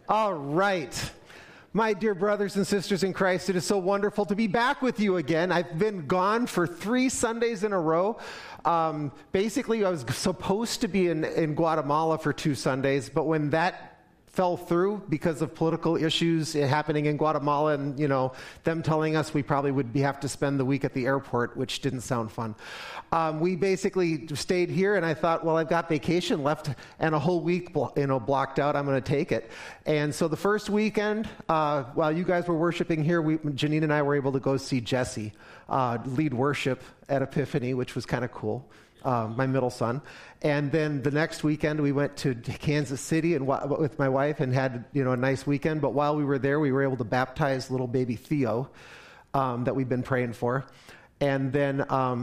All right. My dear brothers and sisters in Christ, it is so wonderful to be back with you again. I've been gone for 3 Sundays in a row. Basically, I was supposed to be in Guatemala for 2 Sundays, but when that fell through because of political issues happening in Guatemala and, them telling us we probably would have to spend the week at the airport, which didn't sound fun. We basically stayed here, and I thought, well, I've got vacation left and a whole week blocked out. I'm going to take it. And so the first weekend, while you guys were worshiping here, Janine and I were able to go see Jesse lead worship at Epiphany, which was kind of cool. My middle son. And then the next weekend we went to Kansas City and with my wife and had a nice weekend. But while we were there, we were able to baptize little baby Theo that we've been praying for. And then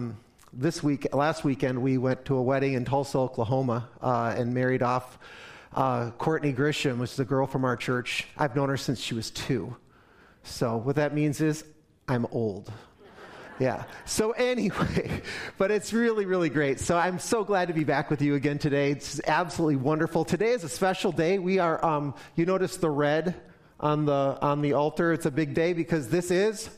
last weekend we went to a wedding in Tulsa, Oklahoma, and married off Courtney Grisham, which is a girl from our church. I've known her since she was 2. So what that means is I'm old. Yeah. So anyway, but it's really, really great. So I'm so glad to be back with you again today. It's absolutely wonderful. Today is a special day. We are, you notice the red on the altar. It's a big day because this is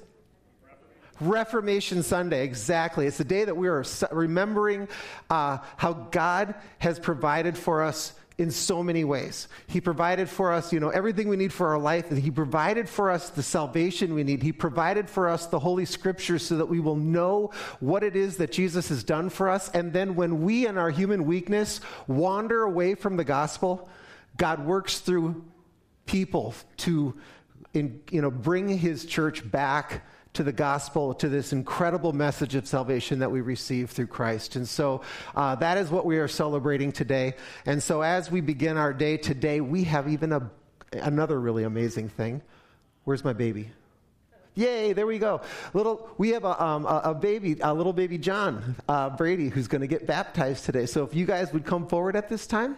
Reformation Sunday. Exactly. It's the day that we are remembering how God has provided for us in so many ways. He provided for us, everything we need for our life, and He provided for us the salvation we need. He provided for us the Holy Scriptures so that we will know what it is that Jesus has done for us. And then when we in our human weakness wander away from the gospel, God works through people to bring His church back to the gospel, to this incredible message of salvation that we receive through Christ. And so that is what we are celebrating today. And so as we begin our day today, we have even another really amazing thing. Where's my baby? Yay, there we go. We have a little baby John Brady, who's going to get baptized today. So if you guys would come forward at this time.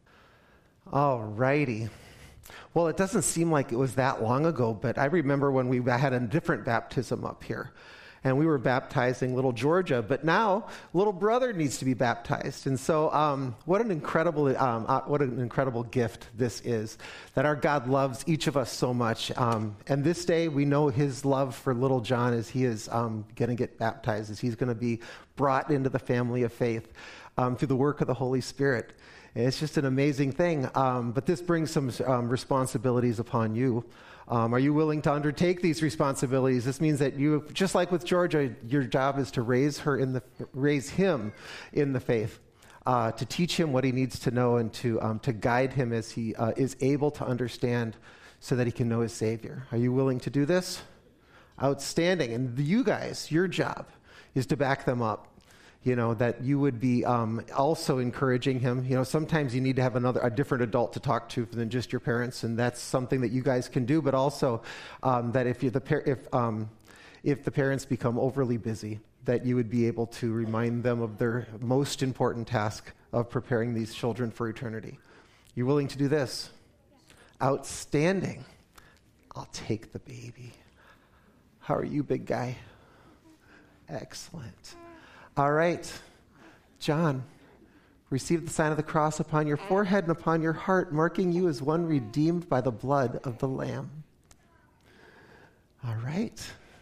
All righty. Well, it doesn't seem like it was that long ago, but I remember when we had a different baptism up here, and we were baptizing little Georgia, but now little brother needs to be baptized. And so what an incredible gift this is, that our God loves each of us so much. And this day we know His love for little John as he is going to get baptized, as he's going to be brought into the family of faith through the work of the Holy Spirit. It's just an amazing thing, but this brings some responsibilities upon you. Are you willing to undertake these responsibilities? This means that you, just like with Georgia, your job is to raise him in the faith, to teach him what he needs to know, and to guide him as he is able to understand, so that he can know his Savior. Are you willing to do this? Outstanding. And you guys, your job is to back them up. That you would be also encouraging him. Sometimes you need to have a different adult to talk to than just your parents, and that's something that you guys can do. But also that if the parents become overly busy, that you would be able to remind them of their most important task of preparing these children for eternity. You willing to do this? Outstanding. I'll take the baby. How are you, big guy? Excellent. All right, John, receive the sign of the cross upon your forehead and upon your heart, marking you as one redeemed by the blood of the Lamb. All right.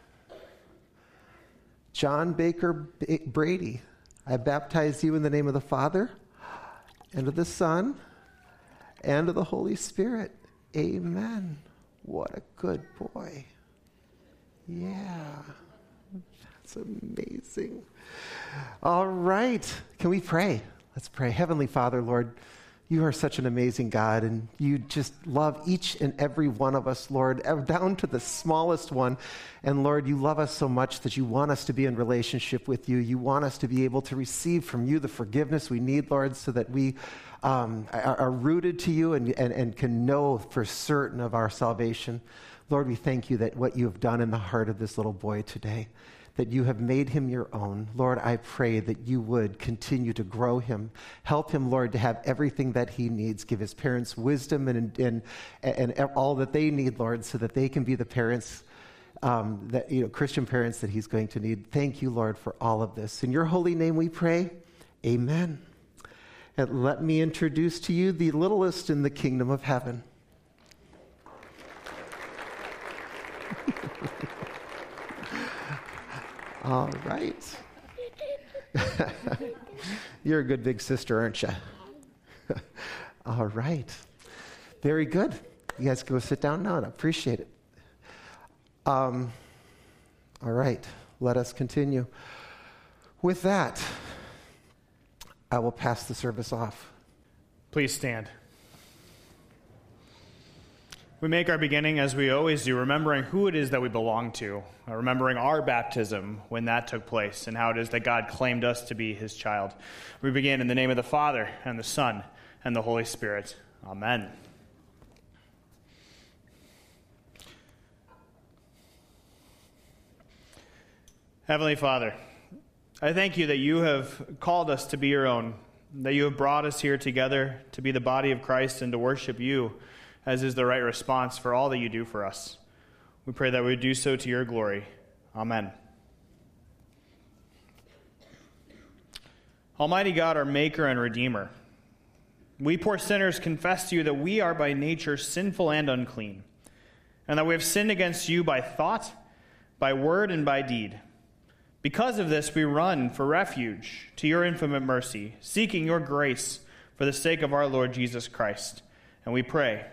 John Baker Brady, I baptize you in the name of the Father, and of the Son, and of the Holy Spirit. Amen. What a good boy. Yeah. That's amazing. All right. Can we pray? Let's pray. Heavenly Father, Lord, you are such an amazing God, and you just love each and every one of us, Lord, down to the smallest one. And Lord, you love us so much that you want us to be in relationship with you. You want us to be able to receive from you the forgiveness we need, Lord, so that we are rooted to you and can know for certain of our salvation. Lord, we thank you that what you have done in the heart of this little boy today, that you have made him your own. Lord, I pray that you would continue to grow him. Help him, Lord, to have everything that he needs. Give his parents wisdom and all that they need, Lord, so that they can be the parents, Christian parents that he's going to need. Thank you, Lord, for all of this. In your holy name we pray, amen. And let me introduce to you the littlest in the kingdom of heaven. All right. You're a good big sister, aren't you? All right. Very good. You guys go sit down now. I appreciate it. All right. Let us continue. With that, I will pass the service off. Please stand. We make our beginning, as we always do, remembering who it is that we belong to, remembering our baptism when that took place, and how it is that God claimed us to be his child. We begin in the name of the Father, and the Son, and the Holy Spirit. Amen. Heavenly Father, I thank you that you have called us to be your own, that you have brought us here together to be the body of Christ and to worship you, as is the right response for all that you do for us. We pray that we do so to your glory. Amen. Almighty God, our Maker and Redeemer, we poor sinners confess to you that we are by nature sinful and unclean, and that we have sinned against you by thought, by word, and by deed. Because of this, we run for refuge to your infinite mercy, seeking your grace for the sake of our Lord Jesus Christ. And we pray,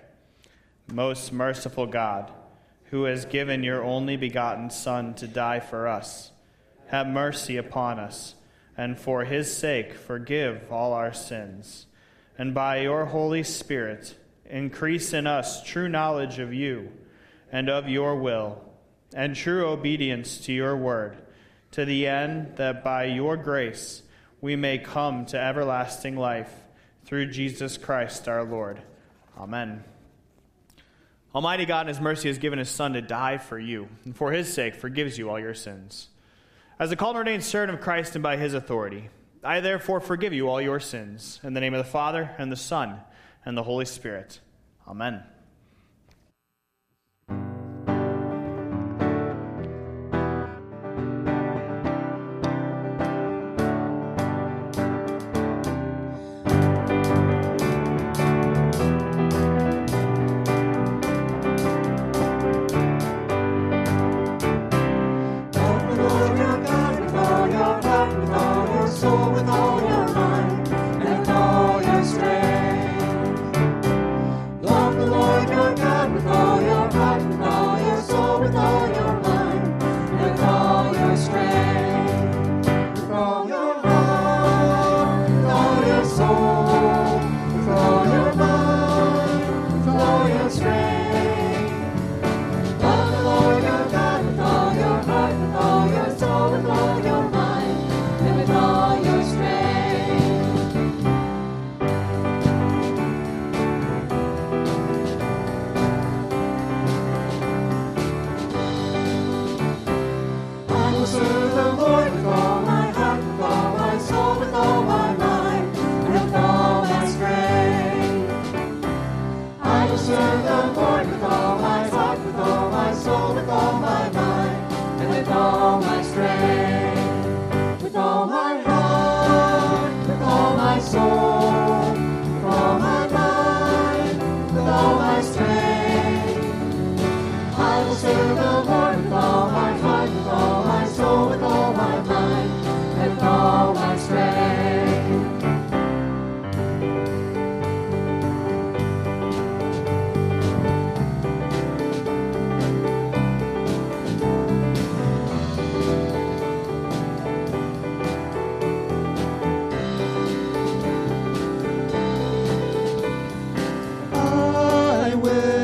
most merciful God, who has given your only begotten Son to die for us, have mercy upon us, and for his sake forgive all our sins. And by your Holy Spirit, increase in us true knowledge of you and of your will, and true obedience to your word, to the end that by your grace we may come to everlasting life through Jesus Christ our Lord. Amen. Almighty God in his mercy has given his Son to die for you, and for his sake forgives you all your sins. As a called and ordained servant of Christ and by his authority, I therefore forgive you all your sins, in the name of the Father, and the Son, and the Holy Spirit. Amen. I will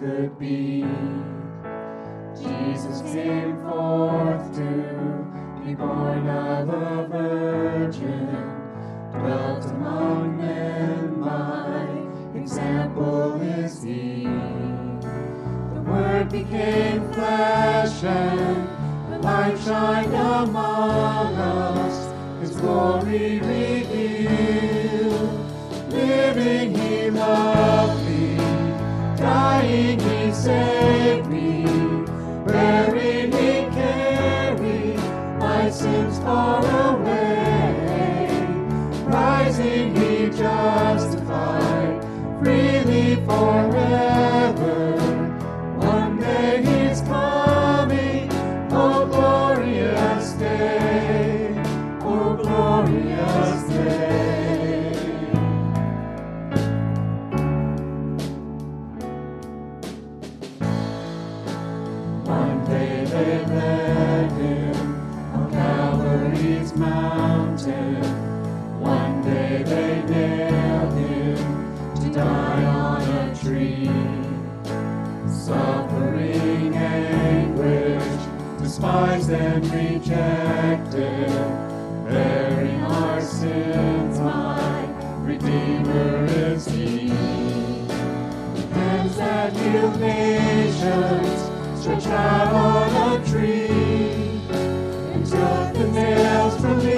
could be. Jesus came forth to be born of a virgin, dwelt among men, my example is he. The Word became flesh and the light shined among us, his glory revealed. Living he loved me, dying he saved me, buried he carried my sins far away, rising he justified freely forever. One day he's coming, oh glorious day, oh glorious day. One day they led him on Calvary's mountain. One day they nailed him to die on a tree. Suffering, anguish, despised and rejected, bearing our sins, my Redeemer is he. Hands that heal nations stretched out on a tree, and took the nails from me.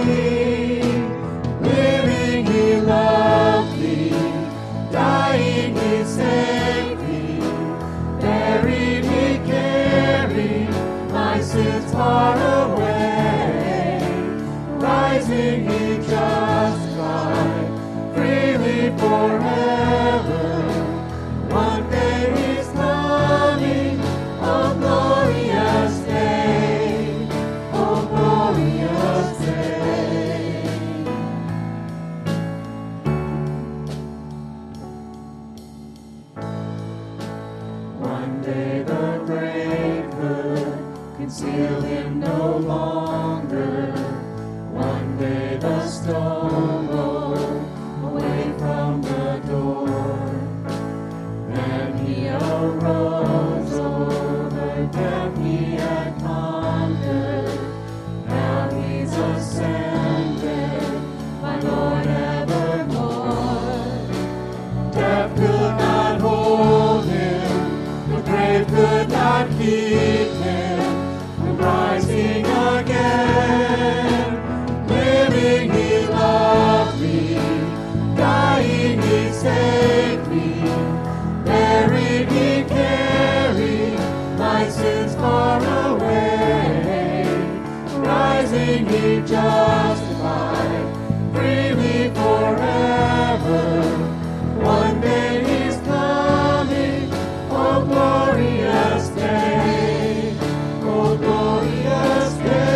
Living he loved me, dying he saved me, buried he carried my sins far away, rising he justified freely forever. One day he's coming, oh glorious day, oh glorious day. One day the grave could conceal him no longer. One day the stone rolled away from the door. Then he arose, over death he had conquered. Now he's ascended, my Lord evermore. Death could not hold him, the grave could not keep him from rising again. Living he loved me, dying he saved me, buried he carried my sins far away, rising he justified freely forever. One day he's coming, oh glorious day, oh glorious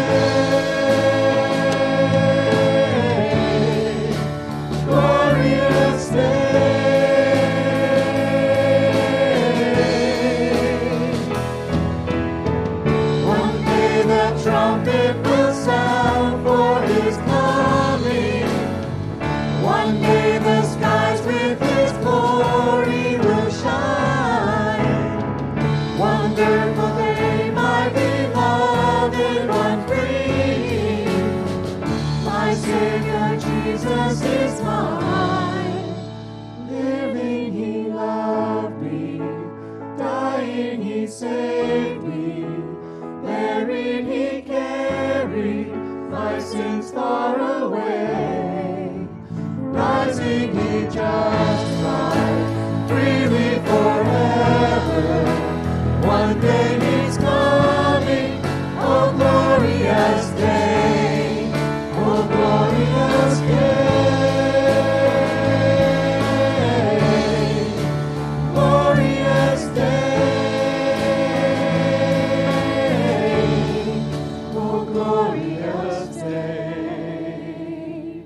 day, glorious day. One day the trumpet will sound for his coming. One day the skies with his glory will shine. Wonderful day, my beloved one free. My Savior Jesus is mine. Living he loved me, dying he saved me, buried he carried my sins far away, rising he justified freely forever. One day he's coming, oh glorious day, oh glorious day, glorious day, oh glorious day.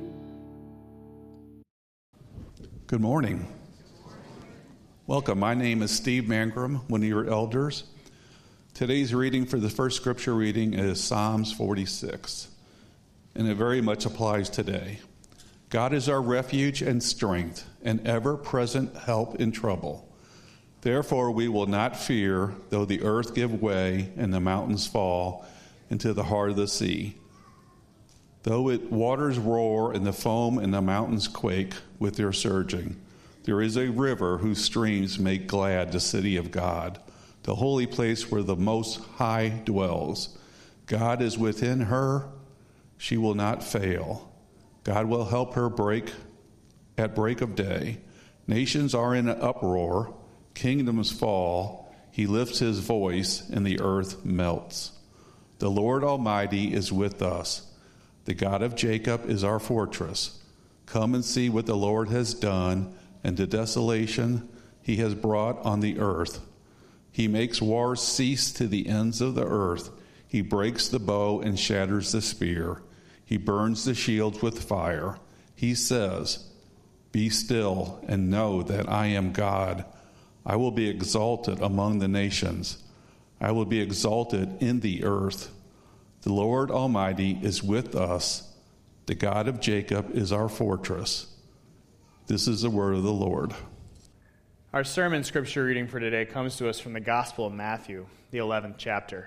Good morning. Welcome. My name is Steve Mangrum, one of your elders. Today's reading for the first scripture reading is Psalms 46, and it very much applies today. God is our refuge and strength, an ever-present help in trouble. Therefore we will not fear, though the earth give way and the mountains fall into the heart of the sea. Though its waters roar and the foam and the mountains quake with their surging, there is a river whose streams make glad the city of God, the holy place where the Most High dwells. God is within her. She will not fail. God will help her at break of day. Nations are in an uproar. Kingdoms fall. He lifts his voice, and the earth melts. The Lord Almighty is with us. The God of Jacob is our fortress. Come and see what the Lord has done, and the desolation he has brought on the earth. He makes wars cease to the ends of the earth. He breaks the bow and shatters the spear. He burns the shields with fire. He says, "Be still and know that I am God. I will be exalted among the nations. I will be exalted in the earth. The Lord Almighty is with us. The God of Jacob is our fortress." This is the word of the Lord. Our sermon scripture reading for today comes to us from the Gospel of Matthew, the 11th chapter.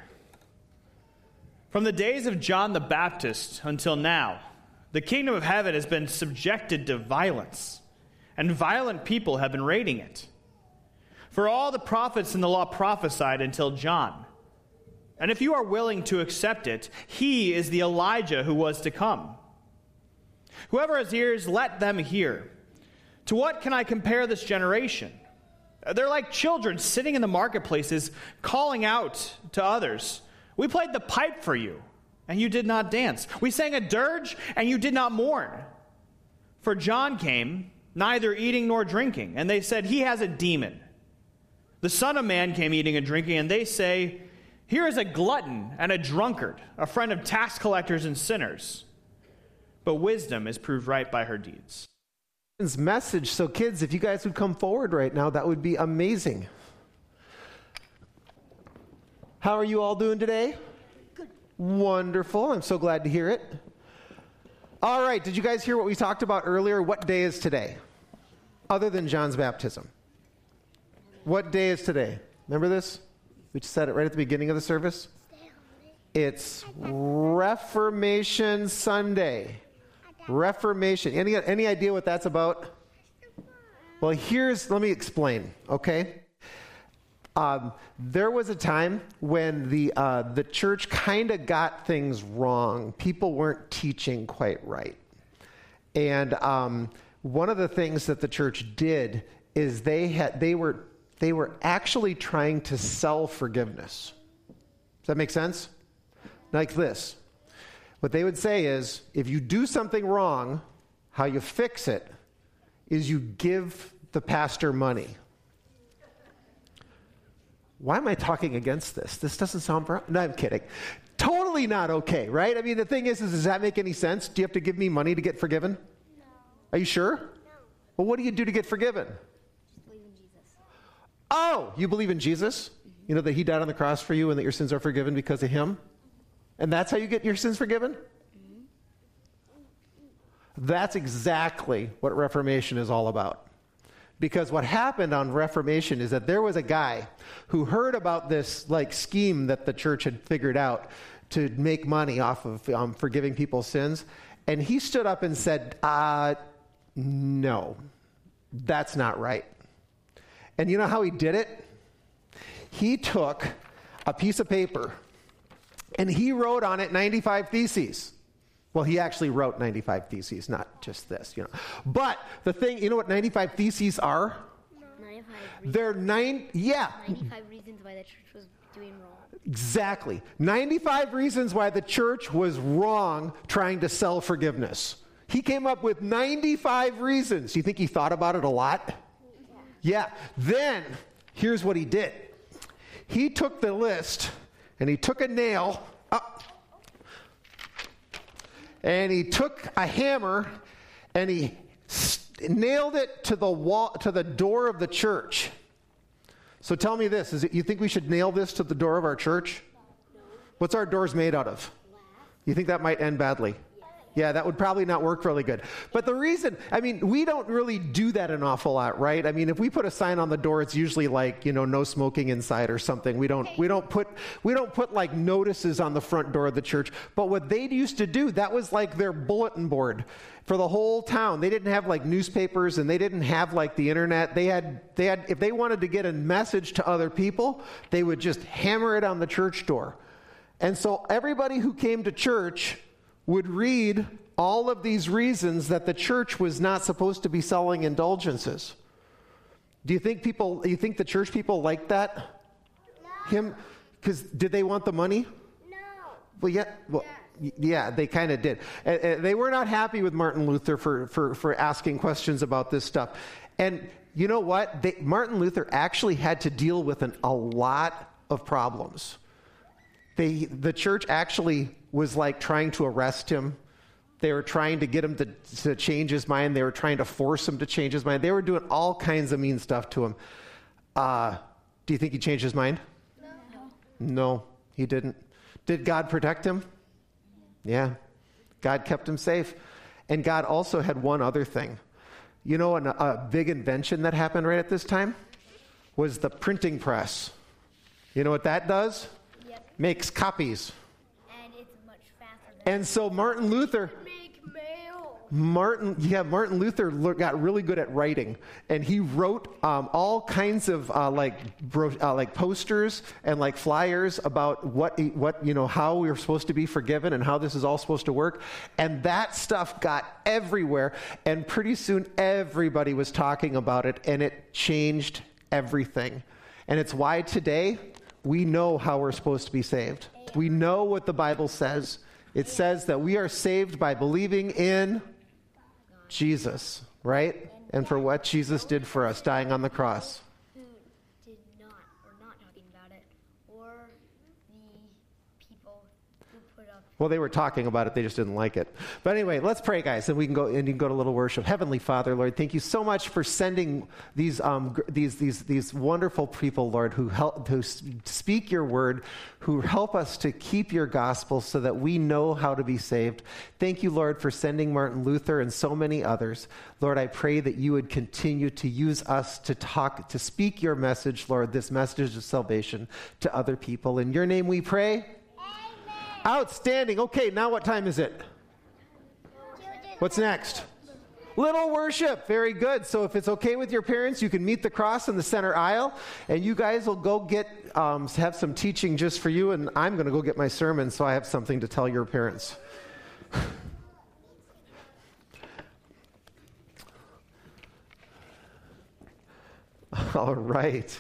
From the days of John the Baptist until now, the kingdom of heaven has been subjected to violence, and violent people have been raiding it. For all the prophets in the law prophesied until John. And if you are willing to accept it, he is the Elijah who was to come. Whoever has ears, let them hear. To what can I compare this generation? They're like children sitting in the marketplaces, calling out to others, "We played the pipe for you, and you did not dance. We sang a dirge, and you did not mourn." For John came, neither eating nor drinking, and they said, "He has a demon." The Son of Man came eating and drinking, and they say, "Here is a glutton and a drunkard, a friend of tax collectors and sinners." But wisdom is proved right by her deeds. Message. So kids, if you guys would come forward right now, that would be amazing. How are you all doing today? Good. Wonderful. I'm so glad to hear it. All right. Did you guys hear what we talked about earlier? What day is today? Other than John's baptism. What day is today? Remember this? We just said it right at the beginning of the service. It's Reformation Sunday. Reformation. Any idea what that's about? Well, let me explain, okay? There was a time when the church kind of got things wrong. People weren't teaching quite right. And one of the things that the church did is they were actually trying to sell forgiveness. Does that make sense? Like this. What they would say is, if you do something wrong, how you fix it is you give the pastor money. Why am I talking against this? This doesn't sound... No, I'm kidding. Totally not okay, right? I mean, the thing is, does that make any sense? Do you have to give me money to get forgiven? No. Are you sure? No. Well, what do you do to get forgiven? Believe in Jesus. Oh, you believe in Jesus? You know that he died on the cross for you and that your sins are forgiven because of him? And that's how you get your sins forgiven? Mm-hmm. That's exactly what Reformation is all about. Because what happened on Reformation is that there was a guy who heard about this scheme that the church had figured out to make money off of forgiving people's sins. And he stood up and said, no, that's not right. And you know how he did it? He took a piece of paper and he wrote on it 95 theses. Well, he actually wrote 95 theses, not just this, But the thing, you know what 95 theses are? 95 They're 95 reasons why the church was doing wrong. Exactly. 95 reasons why the church was wrong trying to sell forgiveness. He came up with 95 reasons. Do you think he thought about it a lot? Yeah. Then, here's what he did. He took the list and he took a nail up. And he took a hammer and he nailed it to the wall, to the door of the church. So tell me this, you think we should nail this to the door of our church? No. What's our doors made out of? Glass. You think that might end badly? Yeah, that would probably not work really good. But the reason, I mean, we don't really do that an awful lot, right? I mean, if we put a sign on the door, it's usually like, no smoking inside or something. We don't put like notices on the front door of the church. But what they used to do, that was like their bulletin board for the whole town. They didn't have like newspapers and they didn't have like the internet. They had if they wanted to get a message to other people, they would just hammer it on the church door. And so everybody who came to church would read all of these reasons that the church was not supposed to be selling indulgences. Do you think the church people liked that? No. Because did they want the money? No. Yeah, they kind of did. They were not happy with Martin Luther for asking questions about this stuff. And you know what? Martin Luther actually had to deal with a lot of problems. The church actually was like trying to arrest him. They were trying to get him to change his mind. They were trying to force him to change his mind. They were doing all kinds of mean stuff to him. Do you think he changed his mind? No, he didn't. Did God protect him? Yeah. God kept him safe. And God also had one other thing. A big invention that happened right at this time was the printing press. You know what that does? Yep. Makes copies. And so Martin Luther got really good at writing, and he wrote all kinds of like posters and like flyers about what how we were supposed to be forgiven and how this is all supposed to work. And that stuff got everywhere, and pretty soon everybody was talking about it, and it changed everything. And it's why today we know how we're supposed to be saved. We know what the Bible says. It says that we are saved by believing in Jesus, right? And for what Jesus did for us, dying on the cross. Who did not, or not talking about it, or the people who put up... Well, they were talking about it, they just didn't like it. But anyway, let's pray, guys, and you can go to a little worship. Heavenly Father, Lord, thank you so much for sending these wonderful people, Lord, who speak your word, who help us to keep your gospel so that we know how to be saved. Thank you, Lord, for sending Martin Luther and so many others. Lord, I pray that you would continue to use us to speak your message, Lord, this message of salvation to other people. In your name we pray. Amen. Outstanding. Okay, now what time is it? What's next? Little worship. Very good. So if it's okay with your parents, you can meet the cross in the center aisle, and you guys will go have some teaching just for you, and I'm going to go get my sermon so I have something to tell your parents. All right.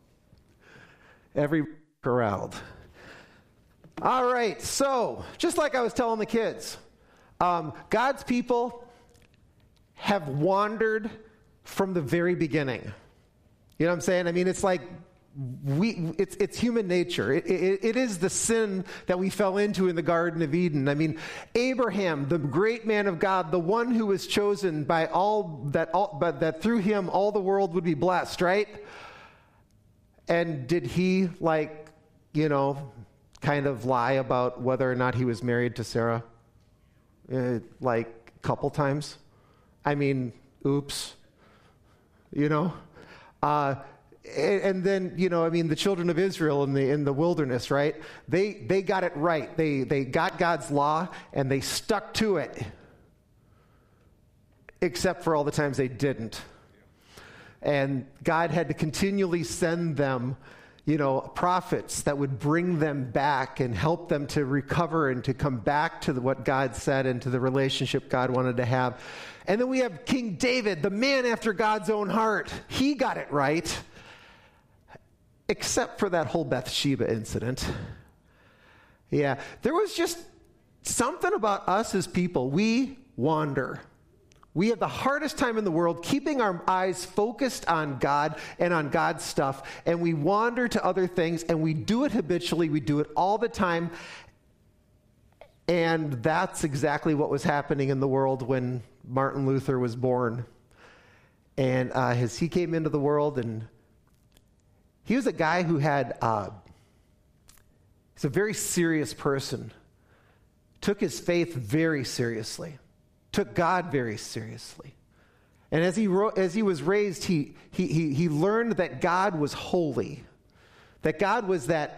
Every corralled. All right. So just like I was telling the kids, God's people have wandered from the very beginning. You know what I'm saying? I mean, it's like it's human nature. It is the sin that we fell into in the Garden of Eden. I mean, Abraham, the great man of God, the one who was chosen by but that through him all the world would be blessed, right? And did he kind of lie about whether or not he was married to Sarah? Like a couple times. I mean, oops. And then, the children of Israel in the wilderness, right? They got it right. They got God's law and they stuck to it. Except for all the times they didn't. And God had to continually send them, prophets that would bring them back and help them to recover and to come back to what God said and to the relationship God wanted to have. And then we have King David, the man after God's own heart. He got it right. Except for that whole Bathsheba incident. Yeah, there was just something about us as people. We wander. We have the hardest time in the world keeping our eyes focused on God and on God's stuff, and we wander to other things, and we do it habitually. We do it all the time, and that's exactly what was happening in the world when Martin Luther was born. And as he came into the world, and he was a guy who he's a very serious person. took his faith very seriously, took God very seriously. And as he was raised, he learned that God was holy, that God was that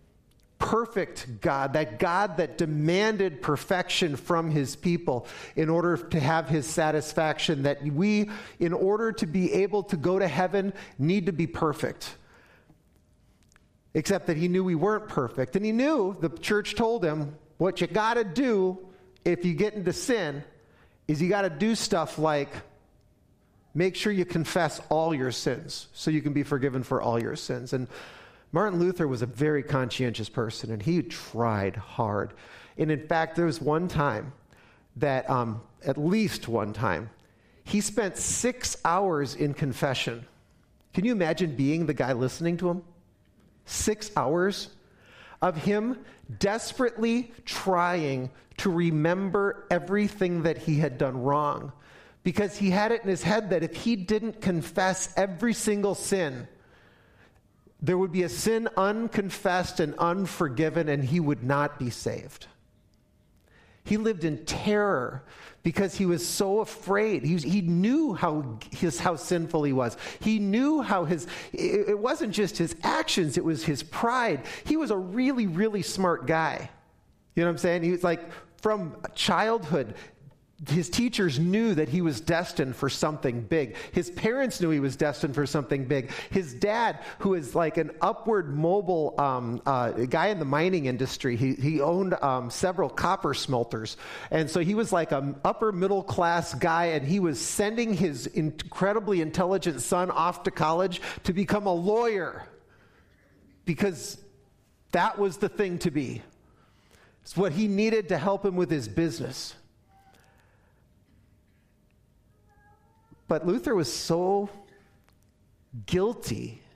perfect God that demanded perfection from his people in order to have his satisfaction, that we, in order to be able to go to heaven, need to be perfect. Except that he knew we weren't perfect. And he knew, the church told him, what you got to do if you get into sin is you got to do stuff like make sure you confess all your sins so you can be forgiven for all your sins. And Martin Luther was a very conscientious person, and he tried hard. And in fact, there was one time that, at least one time, he spent 6 hours in confession. Can you imagine being the guy listening to him? 6 hours of him desperately trying to remember everything that he had done wrong, because he had it in his head that if he didn't confess every single sin, there would be a sin unconfessed and unforgiven, and he would not be saved. He lived in terror because he was so afraid. He knew how sinful he was. He knew how it wasn't just his actions, it was his pride. He was a really, really smart guy. You know what I'm saying? He was like, from childhood, his teachers knew that he was destined for something big. His parents knew he was destined for something big. His dad, who is like an upward mobile guy in the mining industry, he owned several copper smelters. And so he was like an upper middle class guy, and he was sending his incredibly intelligent son off to college to become a lawyer because that was the thing to be. It's what he needed to help him with his business. But Luther was so guilty.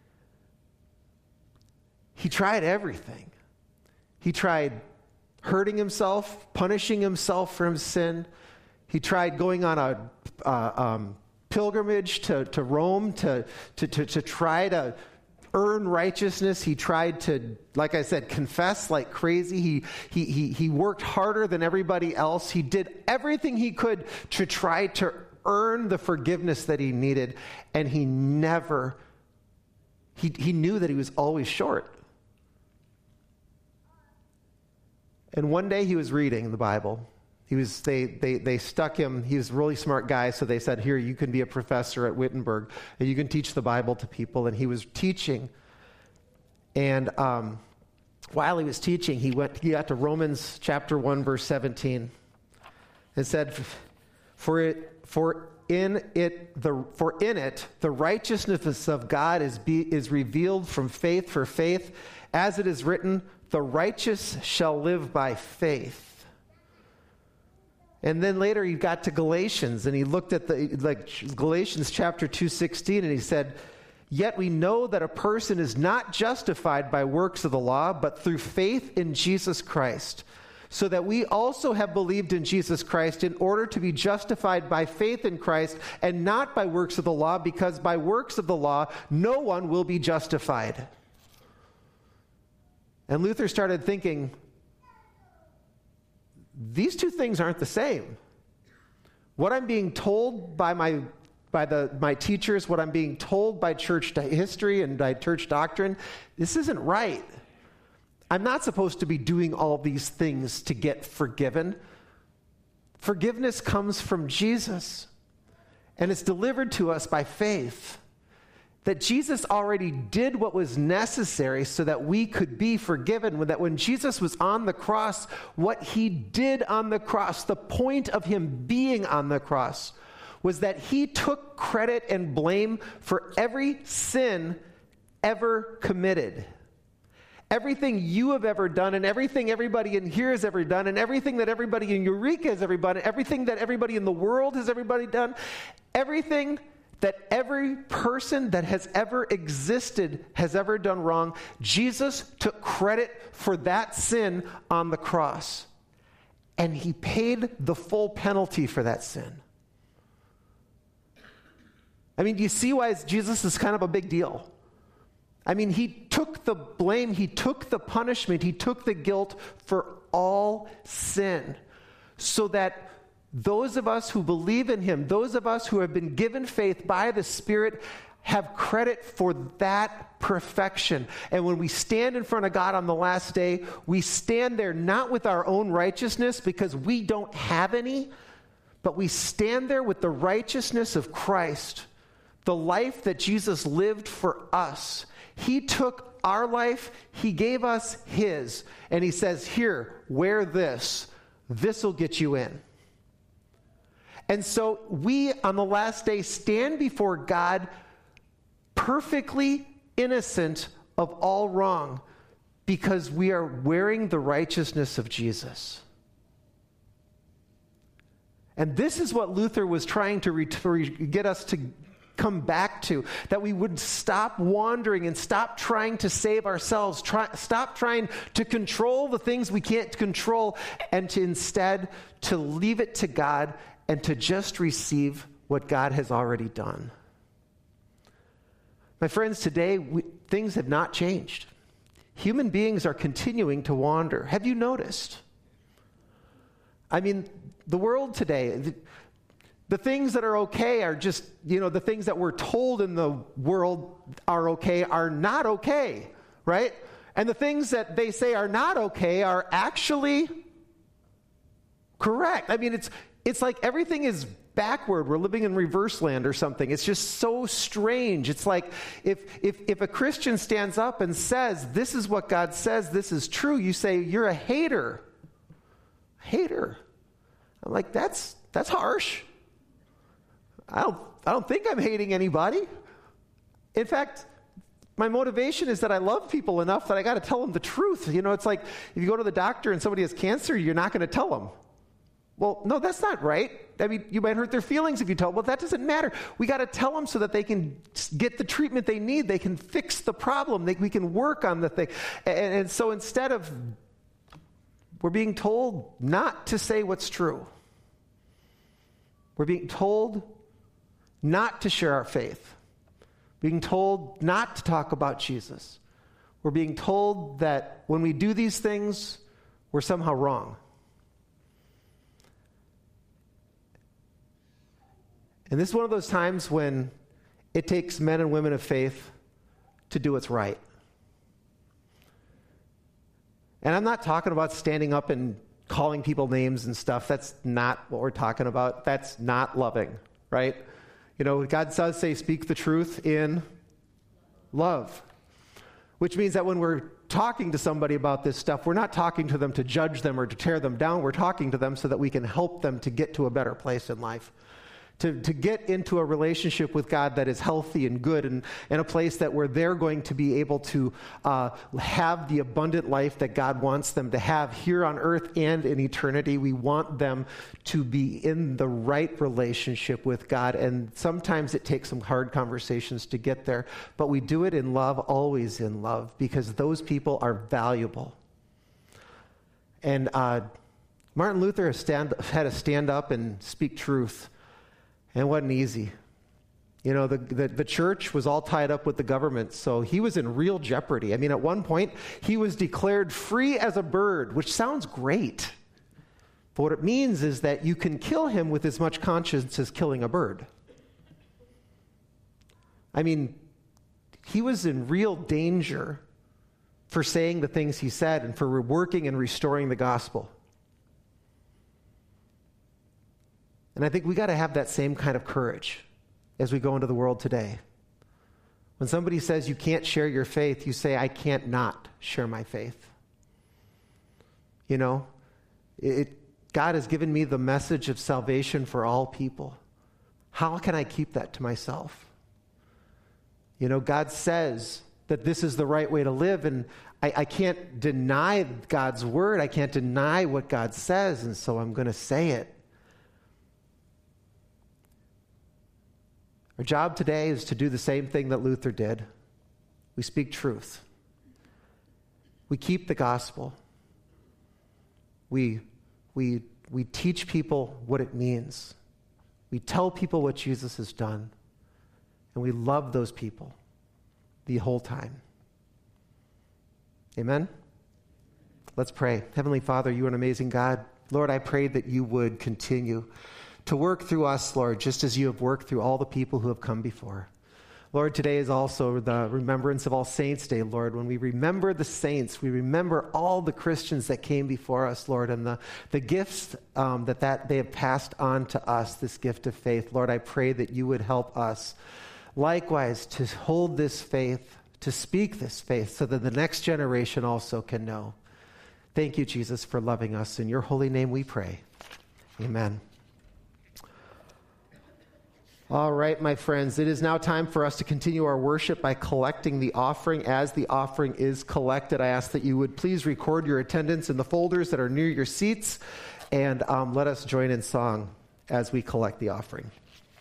He tried everything. He tried hurting himself, punishing himself for his sin. He tried going on a pilgrimage to Rome to try to earn righteousness. He tried to, like I said, confess like crazy. He worked harder than everybody else. He did everything he could to try to earn the forgiveness that he needed, and he knew that he was always short. And one day he was reading the Bible. They stuck him. He was a really smart guy, so they said, here, you can be a professor at Wittenberg, and you can teach the Bible to people. And he was teaching, and while he was teaching, he got to Romans chapter 1, verse 17. It said, For in it the righteousness of God is revealed from faith for faith, as it is written, the righteous shall live by faith. And then later he got to Galatians, and he looked at Galatians chapter 2:16, and he said, yet we know that a person is not justified by works of the law, but through faith in Jesus Christ. So that we also have believed in Jesus Christ in order to be justified by faith in Christ and not by works of the law, because by works of the law no one will be justified. And Luther started thinking, these two things aren't the same. What I'm being told by my teachers, what I'm being told by church history and by church doctrine, this isn't right. I'm not supposed to be doing all these things to get forgiven. Forgiveness comes from Jesus, and it's delivered to us by faith. That Jesus already did what was necessary so that we could be forgiven. That when Jesus was on the cross, what he did on the cross, the point of him being on the cross, was that he took credit and blame for every sin ever committed. Everything you have ever done, and everything everybody in here has ever done, and everything that everybody in Eureka has ever done, everything that everybody in the world has everybody done, everything that every person that has ever existed has ever done wrong, Jesus took credit for that sin on the cross. And he paid the full penalty for that sin. I mean, do you see why Jesus is kind of a big deal? I mean, he took the blame, he took the punishment, he took the guilt for all sin, so that those of us who believe in him, those of us who have been given faith by the Spirit, have credit for that perfection. And when we stand in front of God on the last day, we stand there not with our own righteousness because we don't have any, but we stand there with the righteousness of Christ, the life that Jesus lived for us. He took our life, he gave us his, and he says, here, wear this. This will get you in. And so we, on the last day, stand before God perfectly innocent of all wrong because we are wearing the righteousness of Jesus. And this is what Luther was trying to get us to come back to, that we would stop wandering and stop trying to save ourselves, stop trying to control the things we can't control, and to instead to leave it to God and to just receive what God has already done. My friends, today, things have not changed. Human beings are continuing to wander. Have you noticed? I mean, the world today, the things that are okay are just, the things that we're told in the world are okay are not okay, right? And the things that they say are not okay are actually correct. I mean, it's like everything is backward. We're living in reverse land or something. It's just so strange. It's like if a Christian stands up and says, this is what God says, this is true, you say, you're a hater. Hater. I'm like, that's harsh. I don't think I'm hating anybody. In fact, my motivation is that I love people enough that I got to tell them the truth. It's like if you go to the doctor and somebody has cancer, you're not going to tell them. Well, no, that's not right. I mean, you might hurt their feelings if you tell them. Well, that doesn't matter. We got to tell them so that they can get the treatment they need. They can fix the problem. We can work on the thing. And so instead of, we're being told not to say what's true. We're being told not to share our faith. Being told not to talk about Jesus. We're being told that when we do these things, we're somehow wrong. And this is one of those times when it takes men and women of faith to do what's right. And I'm not talking about standing up and calling people names and stuff. That's not what we're talking about. That's not loving, right? God does say, speak the truth in love. Which means that when we're talking to somebody about this stuff, we're not talking to them to judge them or to tear them down. We're talking to them so that we can help them to get to a better place in life. To get into a relationship with God that is healthy and good, and a place that where they're going to be able to have the abundant life that God wants them to have here on earth and in eternity. We want them to be in the right relationship with God, and sometimes it takes some hard conversations to get there, but we do it in love, always in love, because those people are valuable. And Martin Luther had to stand up and speak truth. And it wasn't easy. The church was all tied up with the government, so he was in real jeopardy. I mean, at one point, he was declared free as a bird, which sounds great. But what it means is that you can kill him with as much conscience as killing a bird. I mean, he was in real danger for saying the things he said and for working and restoring the gospel. And I think we got to have that same kind of courage as we go into the world today. When somebody says you can't share your faith, you say, I can't not share my faith. God has given me the message of salvation for all people. How can I keep that to myself? God says that this is the right way to live, and I can't deny God's word. I can't deny what God says, and so I'm going to say it. Our job today is to do the same thing that Luther did. We speak truth. We keep the gospel. We teach people what it means. We tell people what Jesus has done. And we love those people the whole time. Amen? Let's pray. Heavenly Father, you are an amazing God. Lord, I pray that you would continue to work through us, Lord, just as you have worked through all the people who have come before. Lord, today is also the remembrance of All Saints' Day, Lord. When we remember the saints, we remember all the Christians that came before us, Lord, and the gifts that they have passed on to us, this gift of faith. Lord, I pray that you would help us likewise to hold this faith, to speak this faith, so that the next generation also can know. Thank you, Jesus, for loving us. In your holy name we pray. Amen. All right, my friends, it is now time for us to continue our worship by collecting the offering. As the offering is collected, I ask that you would please record your attendance in the folders that are near your seats, and let us join in song as we collect the offering.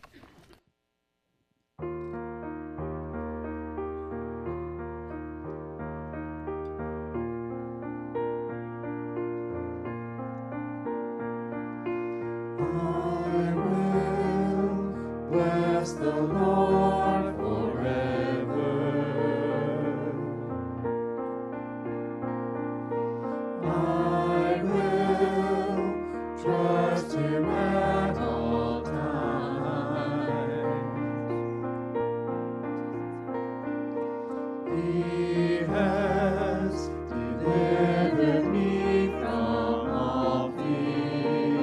Bless the Lord forever. I will trust him at all times. He has delivered me from all fear.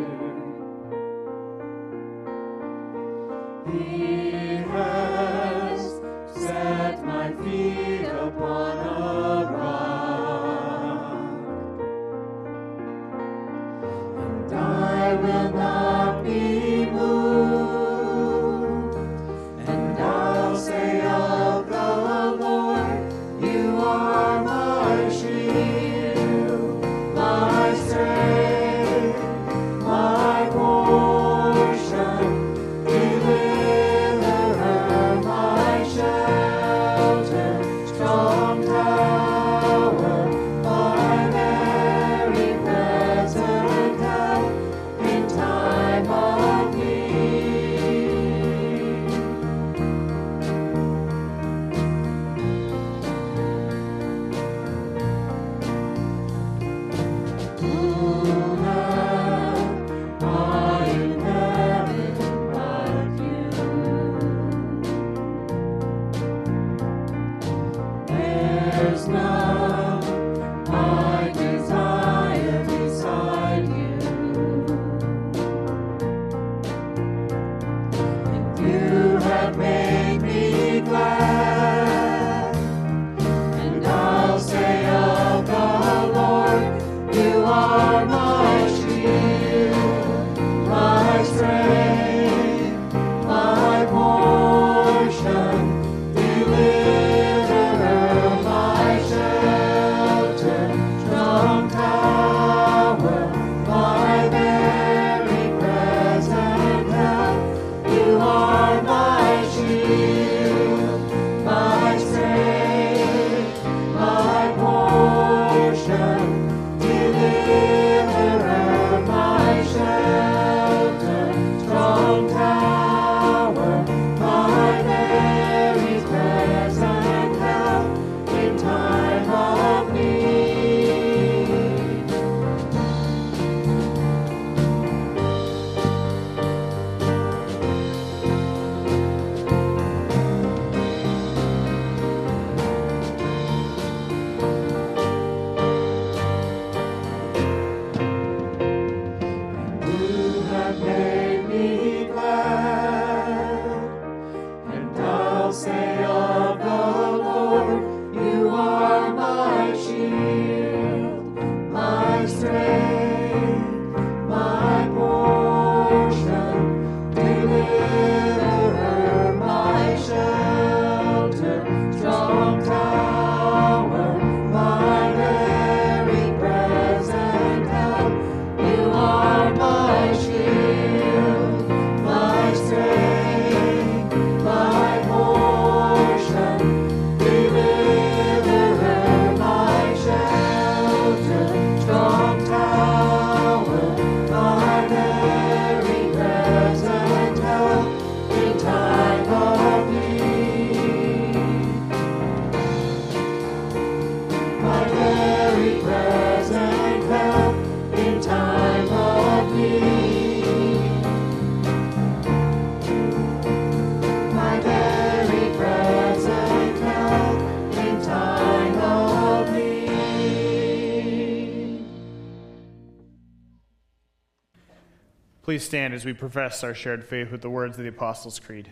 He has set my feet upon a rock, and I will not be moved. And I'll say of the Lord, you are my shield, my strength, my portion. Ocean. Please stand as we profess our shared faith with the words of the Apostles' Creed.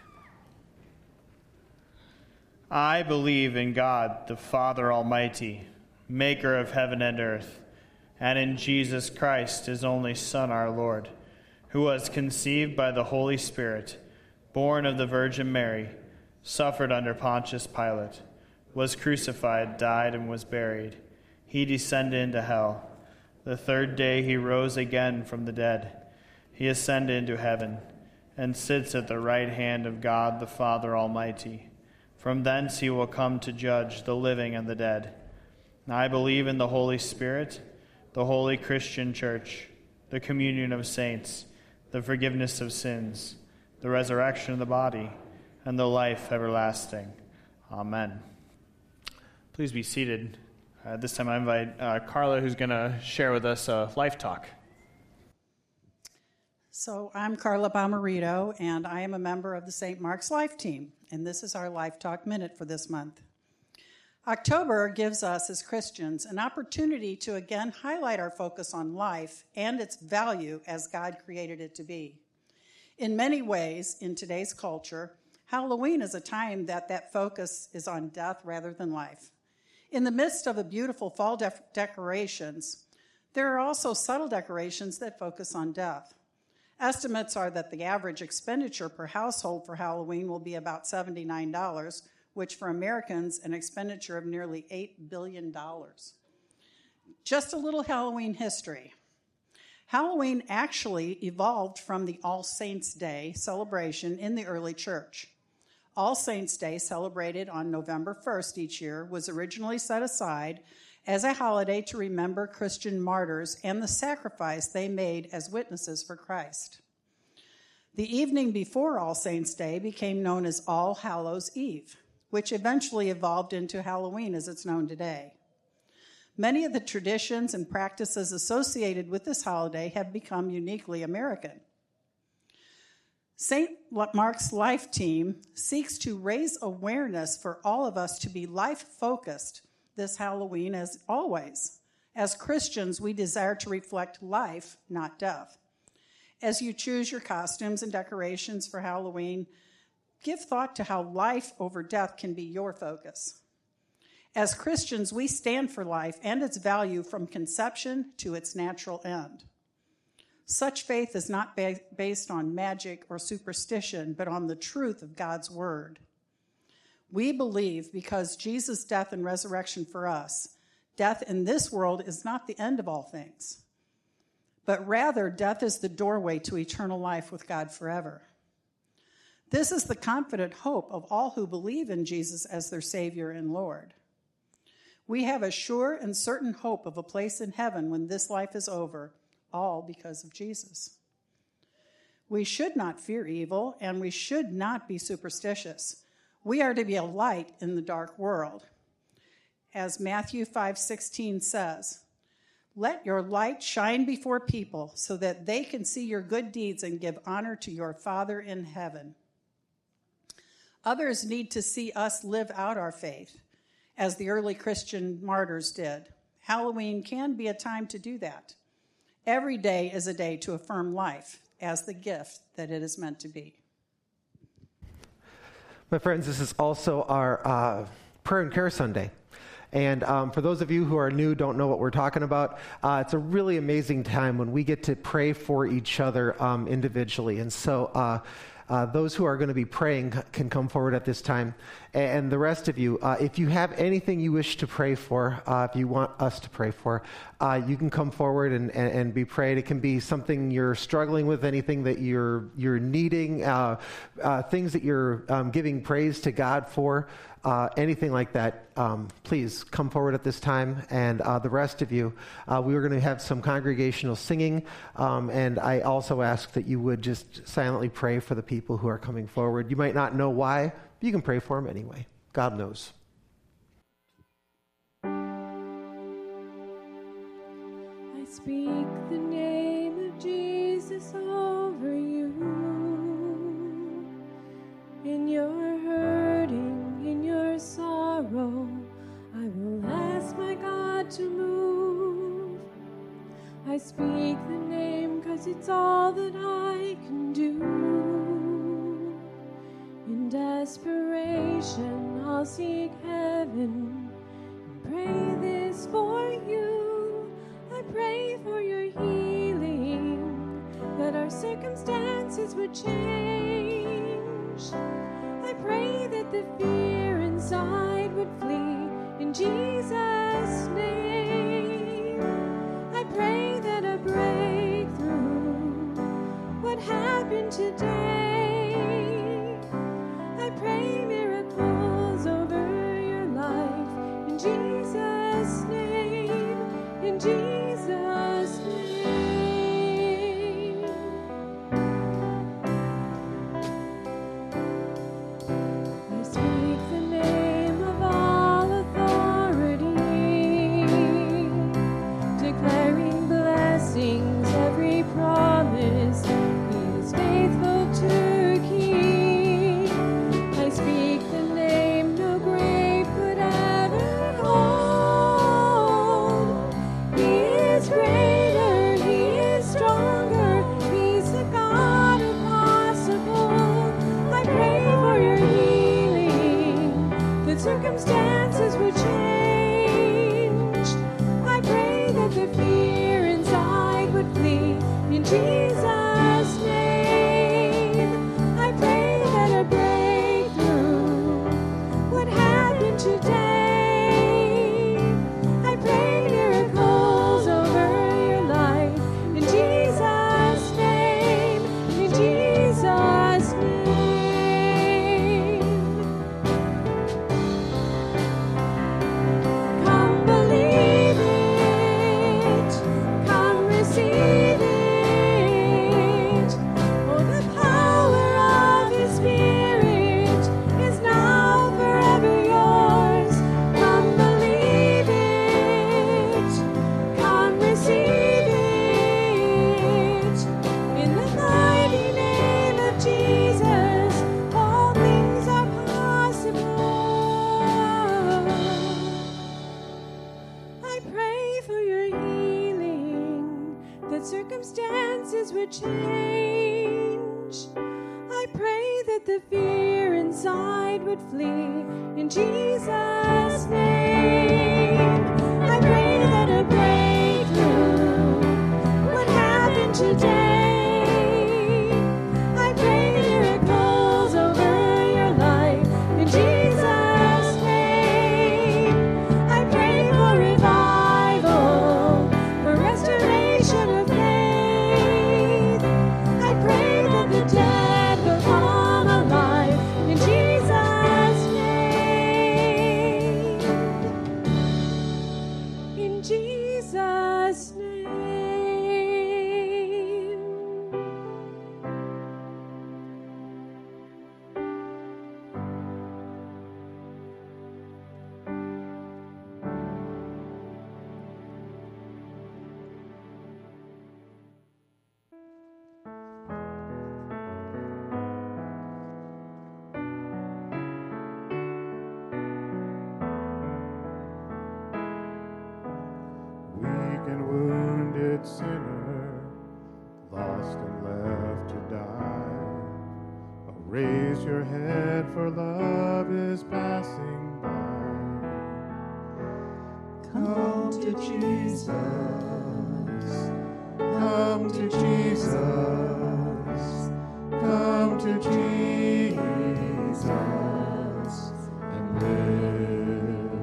I believe in God, the Father Almighty, maker of heaven and earth, and in Jesus Christ, his only Son, our Lord, who was conceived by the Holy Spirit, born of the Virgin Mary, suffered under Pontius Pilate, was crucified, died, and was buried. He descended into hell. The third day he rose again from the dead. He ascended into heaven, and sits at the right hand of God the Father Almighty. From thence he will come to judge the living and the dead. I believe in the Holy Spirit, the holy Christian Church, the communion of saints, the forgiveness of sins, the resurrection of the body, and the life everlasting. Amen. Please be seated. This time I invite Carla, who's going to share with us a life talk. So I'm Carla Bomarito, and I am a member of the St. Mark's Life Team, and this is our Life Talk Minute for this month. October gives us, as Christians, an opportunity to again highlight our focus on life and its value as God created it to be. In many ways, in today's culture, Halloween is a time that focus is on death rather than life. In the midst of the beautiful fall decorations, there are also subtle decorations that focus on death. Estimates are that the average expenditure per household for Halloween will be about $79, which for Americans, an expenditure of nearly $8 billion. Just a little Halloween history. Halloween actually evolved from the All Saints' Day celebration in the early church. All Saints' Day, celebrated on November 1st each year, was originally set aside as a holiday to remember Christian martyrs and the sacrifice they made as witnesses for Christ. The evening before All Saints' Day became known as All Hallows' Eve, which eventually evolved into Halloween as it's known today. Many of the traditions and practices associated with this holiday have become uniquely American. St. Mark's Life Team seeks to raise awareness for all of us to be life-focused this Halloween as always. As Christians, we desire to reflect life, not death. As you choose your costumes and decorations for Halloween, give thought to how life over death can be your focus. As Christians, we stand for life and its value from conception to its natural end. Such faith is not based on magic or superstition, but on the truth of God's word. We believe because Jesus' death and resurrection for us, death in this world is not the end of all things, but rather death is the doorway to eternal life with God forever. This is the confident hope of all who believe in Jesus as their Savior and Lord. We have a sure and certain hope of a place in heaven when this life is over, all because of Jesus. We should not fear evil, and we should not be superstitious. We are to be a light in the dark world. As Matthew 5:16 says, "Let your light shine before people so that they can see your good deeds and give honor to your Father in heaven." Others need to see us live out our faith, as the early Christian martyrs did. Halloween can be a time to do that. Every day is a day to affirm life as the gift that it is meant to be. My friends, this is also our Prayer and Care Sunday. And for those of you who are new, don't know what we're talking about, it's a really amazing time when we get to pray for each other individually. And so those who are going to be praying can come forward at this time. And the rest of you, if you have anything you wish to pray for, if you want us to pray for, you can come forward and be prayed. It can be something you're struggling with, anything that you're needing, things that you're giving praise to God for, anything like that. Please come forward at this time. And the rest of you, we are going to have some congregational singing. And I also ask that you would just silently pray for the people who are coming forward. You might not know why, but you can pray for them anyway. God knows. I speak the name of Jesus over you. In your hurting, in your sorrow, I will ask my God to move. I speak the name 'cause it's all that I can do. In desperation, I'll seek heaven and pray this for you. I pray for your healing, that our circumstances would change. I pray that the fear inside would flee in Jesus' name. I pray that a breakthrough would happen today. I pray miracles over your life in Jesus' name, in Jesus' name. I speak the name of all authority, declaring blessings, every promise He is faithful to keep. I speak the name no grave could ever hold. He is greater, He is stronger, He's the God of possible. I pray for your healing, that circumstances would change. I pray that the fear inside would flee in Jesus' name. I pray that a breakthrough would happen today. I pray miracles over your life in Jesus' name, in Jesus' name. Come believe it, come receive it. Oh, the power of His Spirit is now forever yours. Come believe it, come receive it. In the mighty name of Jesus, all things are possible. I pray for your healing, that circumstances would change. I pray that the fear inside would flee in Jesus' name. I pray that a breakthrough would happen today. I pray miracles over your life in Jesus' name. I pray for revival, for restoration of faith. I pray that the dead will come alive in Jesus' name. In Jesus' name. Weak and wounded sinner, lost and left to die. Oh, raise your head, for love is passing by. Come to Jesus, come to Jesus, come to Jesus and live.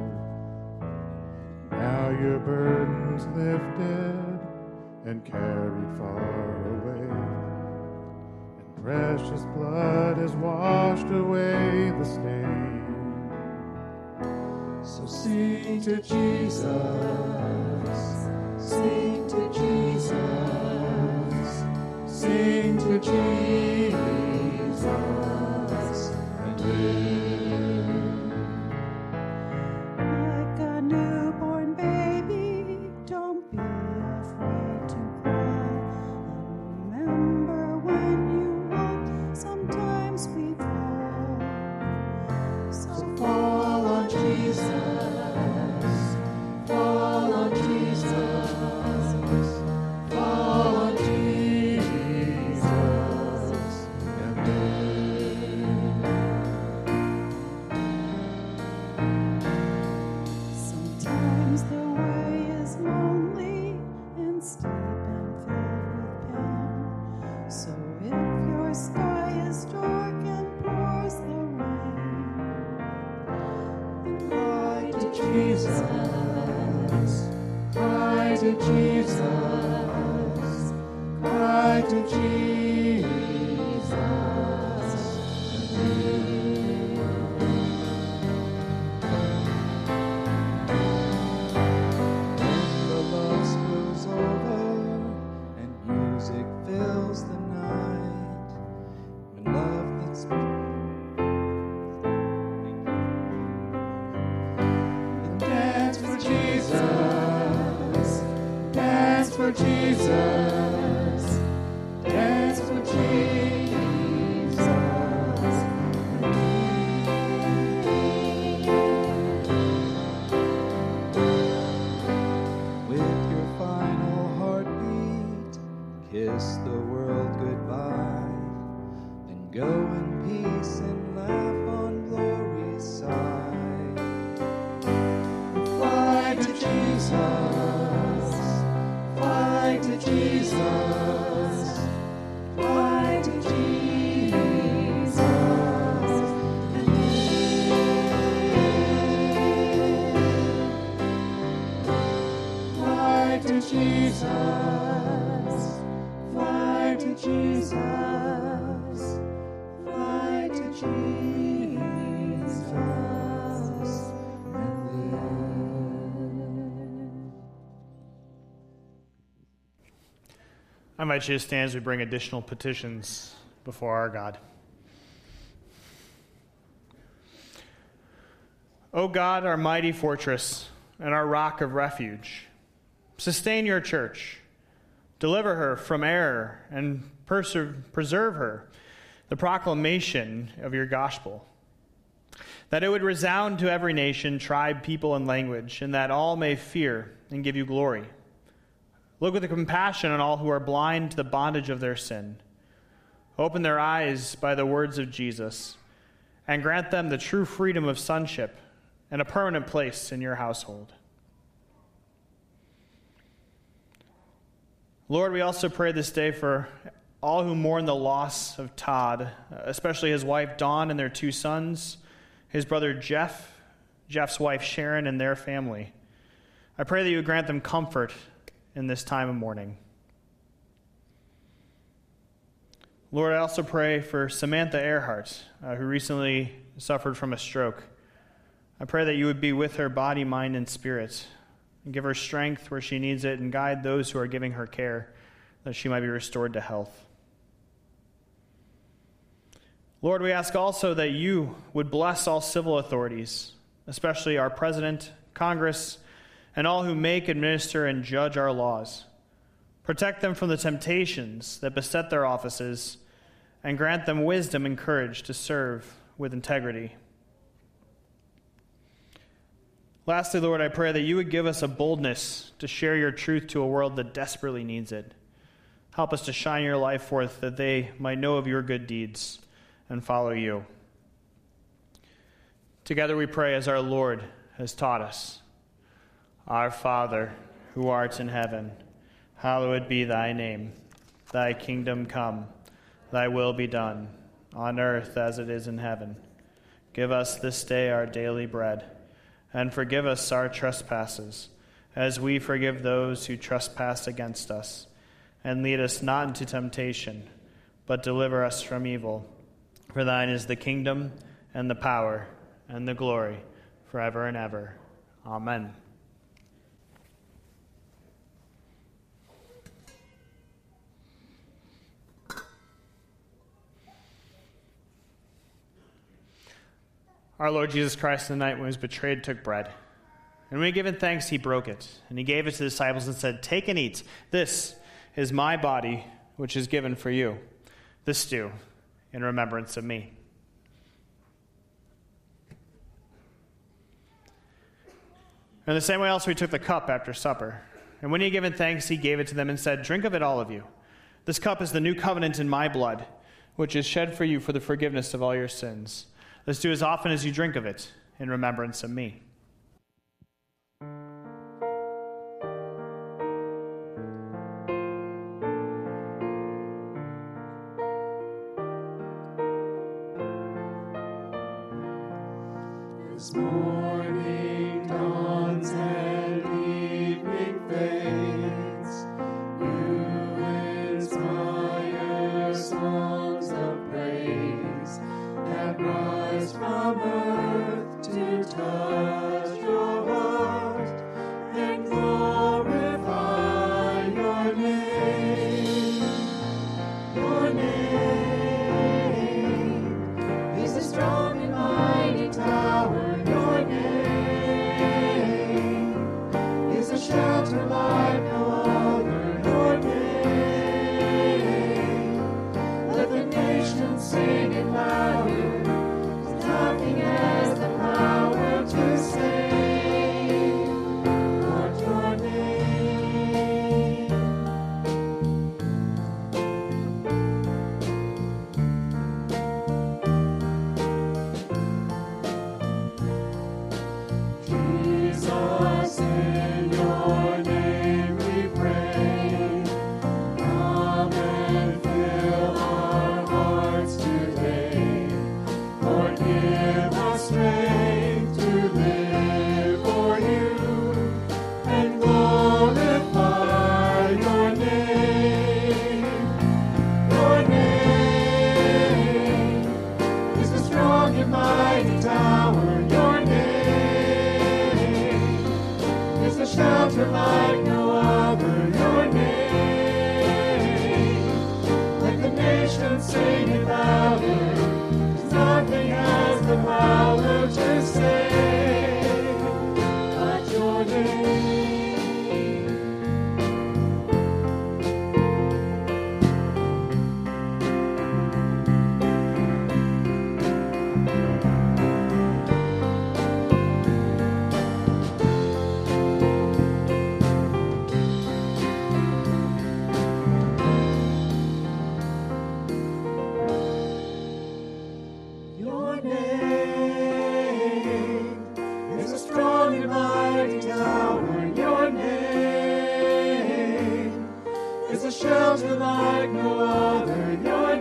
Now your burden's lifted and carried far away, and precious blood has washed away the stain. So sing to Jesus, sing to Jesus, sing to Jesus and live. Like a newborn baby, don't be afraid to cry. Remember when you walk, sometimes we fall. So Fall on Jesus, fall on Jesus, fall on Jesus. Jesus, cry to Jesus, cry to Jesus. When the love spills over and music fills the night, when love lets dance for Jesus, dance for Jesus, dance for Jesus. With your final heartbeat, kiss the world goodbye, then go in peace and laugh on glory's side. Fly to Jesus, fly to Jesus, fly to Jesus. Fly to Jesus, fly to Jesus, fly to Jesus, and live. I invite you to stand as we bring additional petitions before our God. O God, our mighty fortress and our rock of refuge, sustain your church, deliver her from error, and preserve her the proclamation of your gospel, that it would resound to every nation, tribe, people, and language, and that all may fear and give you glory. Look with compassion on all who are blind to the bondage of their sin. Open their eyes by the words of Jesus, and grant them the true freedom of sonship and a permanent place in your household. Lord, we also pray this day for all who mourn the loss of Todd, especially his wife Dawn and their two sons, his brother Jeff, Jeff's wife Sharon, and their family. I pray that you would grant them comfort in this time of mourning. Lord, I also pray for Samantha Earhart, who recently suffered from a stroke. I pray that you would be with her body, mind, and spirit, and give her strength where she needs it, and guide those who are giving her care, that she might be restored to health. Lord, we ask also that you would bless all civil authorities, especially our president, Congress, and all who make, administer, and judge our laws. Protect them from the temptations that beset their offices, and grant them wisdom and courage to serve with integrity. Lastly, Lord, I pray that you would give us a boldness to share your truth to a world that desperately needs it. Help us to shine your light forth, that they might know of your good deeds and follow you. Together we pray as our Lord has taught us. Our Father, who art in heaven, hallowed be thy name. Thy kingdom come, thy will be done, on earth as it is in heaven. Give us this day our daily bread, and forgive us our trespasses, as we forgive those who trespass against us. And lead us not into temptation, but deliver us from evil. For thine is the kingdom, and the power, and the glory, forever and ever. Amen. Our Lord Jesus Christ, in the night when he was betrayed, took bread. And when he had given thanks, he broke it. And he gave it to the disciples and said, "Take and eat. This is my body, which is given for you. This do in remembrance of me." In the same way also he took the cup after supper. And when he had given thanks, he gave it to them and said, "Drink of it, all of you. This cup is the new covenant in my blood, which is shed for you for the forgiveness of all your sins. This do as often as you drink of it in remembrance of me." This morning dawn to say but your name. Your name is a strong and mighty tower. Your name is a shelter like no other. Your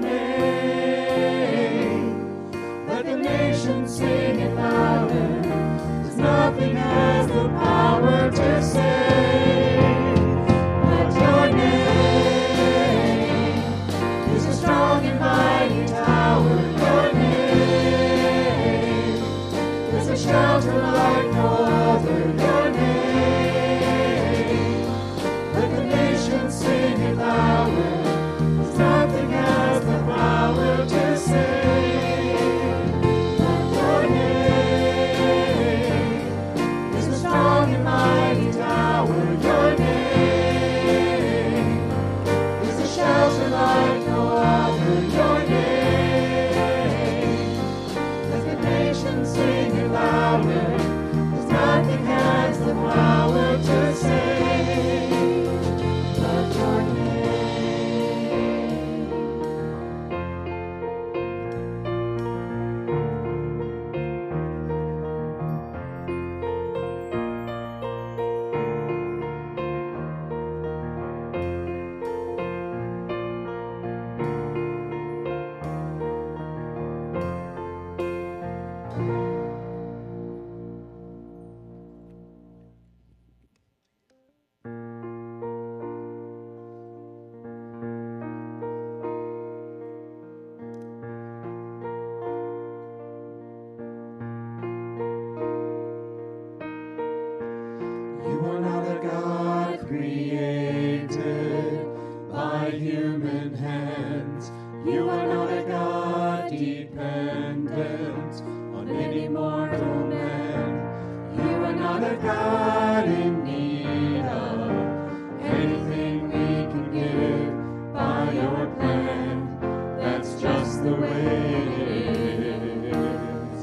name, let the nations sing it louder, 'cause nothing has the power to save. But your name is a strong and mighty tower. Your name is a shelter like no other. Your name, let the nations sing it louder, 'cause nothing has the power to save. But your name is a strong and mighty tower. Your name is a shelter like no other. Your name, let the nations sing it louder, 'cause nothing has the power to save but your name. You are not a God created by human hands. You are not a God dependent on any mortal man. You are not a God in need of anything we can give by your plan. That's just the way it is.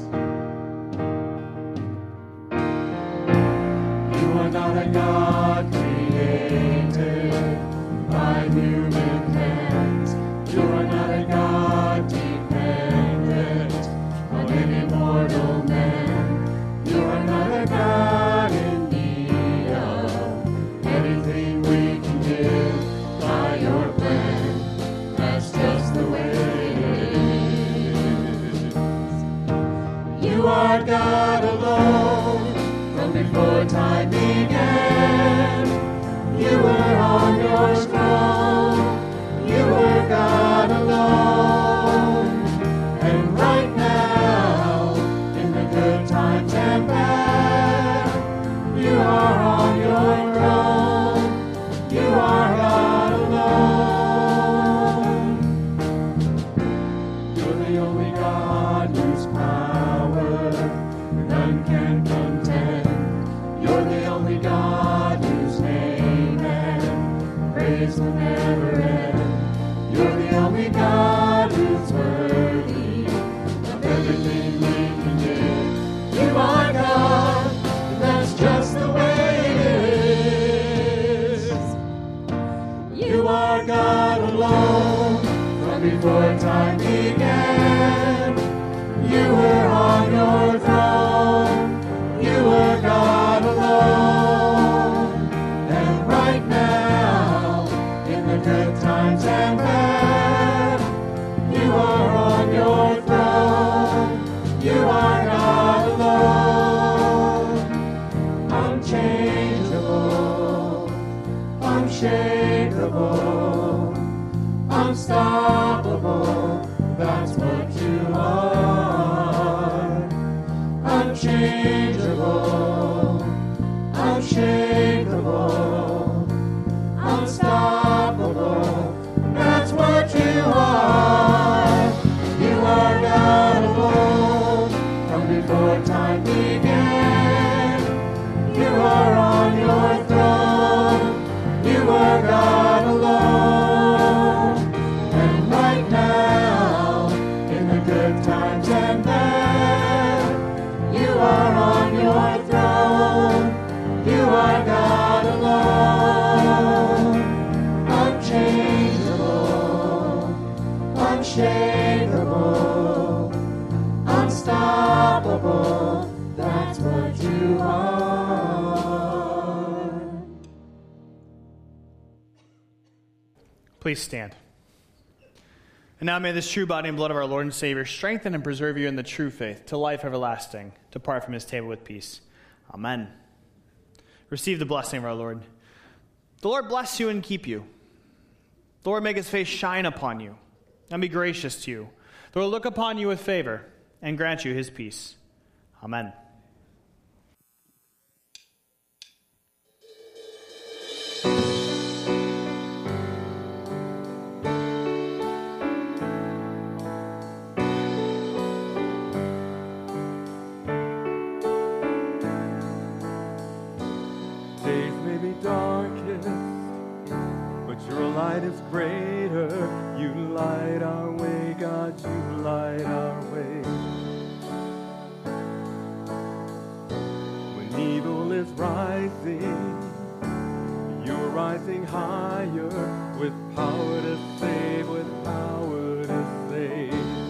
You are not a God created by human hands. You are not a God dependent on any mortal man. You are not a God in need of anything we can give by your plan. That's just the way it is. You are God alone from before time began. You were on your throne. You were God alone. And right now, in the good times and bad, you are on your throne. You are God alone. You're the only God whose power none can contend. You're the only God whose name and praise will never end. You're the only God who's worthy of everything we can give. You are God, and that's just the way it is. You are God alone from before time began. You were on your throne. You were God alone. And right now, in the good times and bad, you are on your throne. You are God alone. Unchangeable, unshakable, unstoppable, that's what you are. Unchangeable, unshakable, unstoppable, that's what you are. You are God alone from before before time began. You are on your throne. You are God alone. And right now, in the good times and bad, you are on your throne. You are God alone. Unchangeable, unshakable, unstoppable, that's what you are. Please stand. And now may this true body and blood of our Lord and Savior strengthen and preserve you in the true faith to life everlasting. Depart from his table with peace. Amen. Receive the blessing of our Lord. The Lord bless you and keep you. The Lord make his face shine upon you and be gracious to you. The Lord look upon you with favor and grant you his peace. Amen. Days may be darkest, but your light is greater. You light our way, God, you light our way. When evil is rising, you're rising higher, with power to save, with power to save.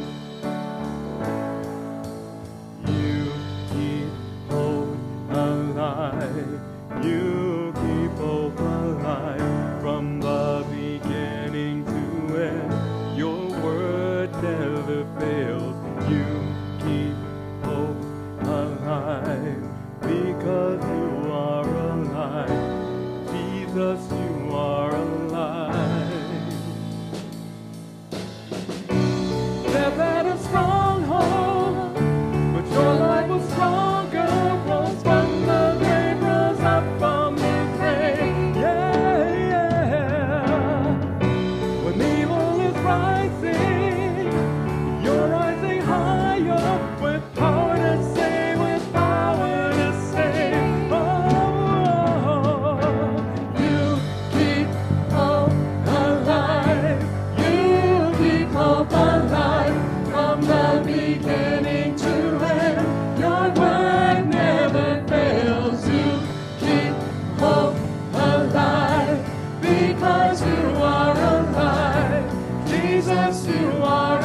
You keep hope alive. You keep hope alive from the beginning to end. Your word never fails. You keep hope alive because you are alive. Jesus, you are alive. Death had a stronghold, but your light was stronger. Rose from the grave, rose up from the grave. Yeah, yeah. When evil is rising, you're rising higher, with power to save, with power to save. Oh, you keep hope alive. You keep hope alive from the beginning to end. Your word never fails. You keep hope alive because you are alive. Jesus, you are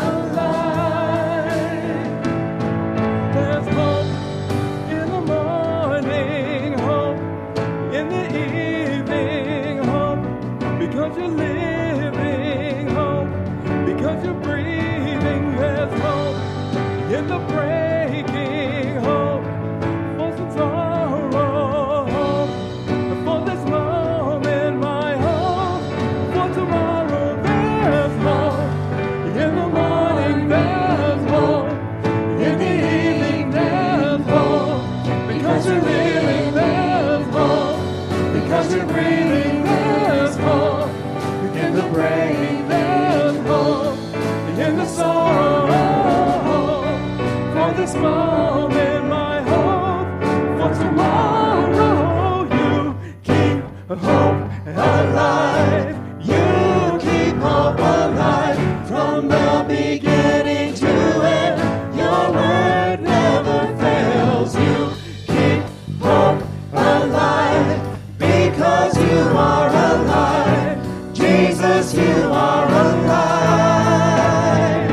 alive. There's hope in the morning, hope in the evening, hope because you're living, hope because you're breathing. There's hope in the breaking, hope for some sorrow, hope for this moment, my hope for tomorrow. There's hope in the morning, there's hope in the evening, there's hope because you're living, there's hope because you're breathing, there's hope in the breaking, there's hope in the sorrow. For this moment, my hope for tomorrow. You keep hope alive. You keep hope alive from the beginning to end. Your word never fails. You keep hope alive because you are alive. Jesus, you are alive.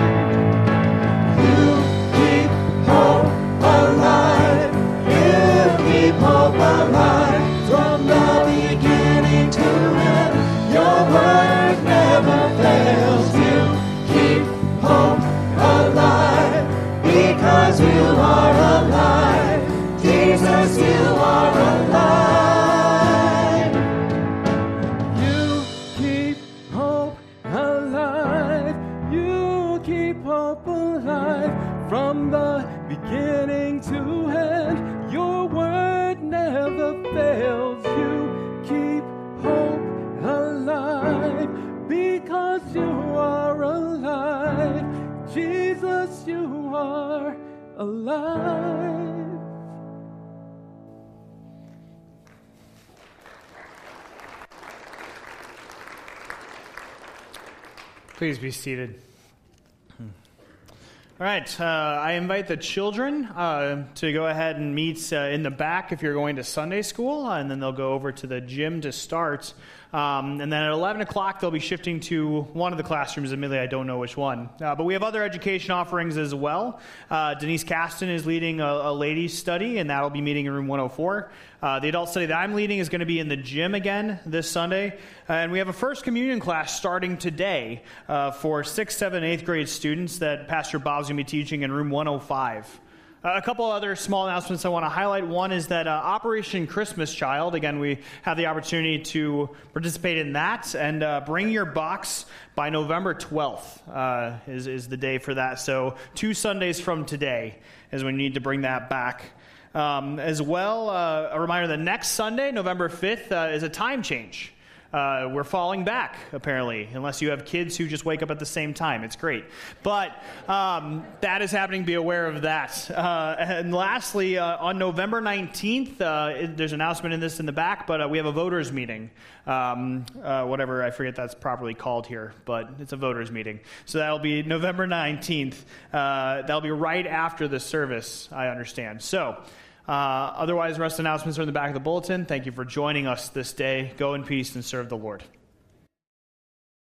You keep hope alive. You keep hope alive from the beginning to end. Your word never fails. You keep hope alive because you are alive. Jesus, you are alive. You keep hope alive. You keep hope alive from the beginning to end. Your word never fails. You keep hope alive because you are alive. Jesus, you are alive. Please be seated. All right, I invite the children to go ahead and meet in the back if you're going to Sunday school, and then they'll go over to the gym to start. And then at 11 o'clock, they'll be shifting to one of the classrooms. Admittedly, I don't know which one. But we have other education offerings as well. Denise Caston is leading a ladies' study, and that'll be meeting in room 104. The adult study that I'm leading is going to be in the gym again this Sunday. And we have a First Communion class starting today for 6th, 7th, 8th grade students that Pastor Bob's going to be teaching in room 105. A couple other small announcements I want to highlight. One is that Operation Christmas Child, again, we have the opportunity to participate in that, and bring your box by November 12th is the day for that. So 2 Sundays from today is when you need to bring that back. As well, a reminder that next Sunday, November 5th, is a time change. We're falling back, apparently, unless you have kids who just wake up at the same time. It's great. But that is happening. Be aware of that. And lastly, on November 19th, there's an announcement in the back, but we have a voters meeting. Whatever, I forget that's properly called here, but it's a voters meeting. So that'll be November 19th. That'll be right after the service, I understand. So otherwise, the rest of the announcements are in the back of the bulletin. Thank you for joining us this day. Go in peace and serve the Lord.